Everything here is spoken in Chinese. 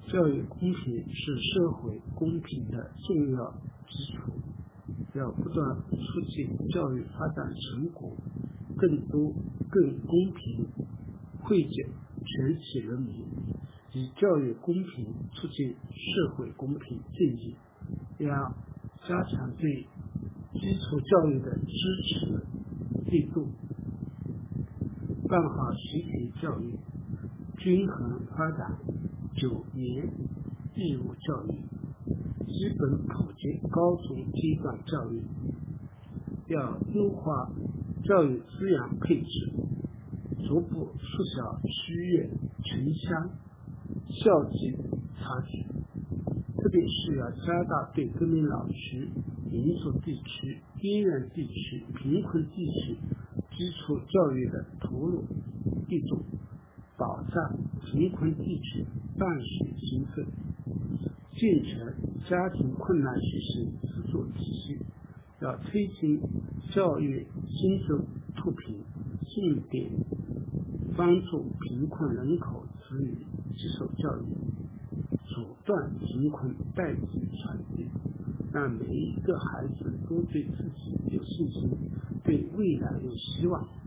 教育公平是社会公平的重要基础，要不断促进教育发展成果更多、更公平惠及全体人民，以教育公平促进社会公平正义。要加强对基础教育的支持力度，办好集体教育，均衡发展9年义务教育，基本普及高中阶段教育。要优化教育资源配置，逐步缩小区域、城乡、校级差距，特别是要加大对革命老区、民族地区、边缘地区、贫困地区基础教育的投入力度，保障贫困地区办学经费，健全家庭困难学生资助体系。要推进教育经济脱贫，重点帮助贫困人口子女接受教育，阻断贫困代际传递，让每一个孩子都对自己有信心，对未来有希望。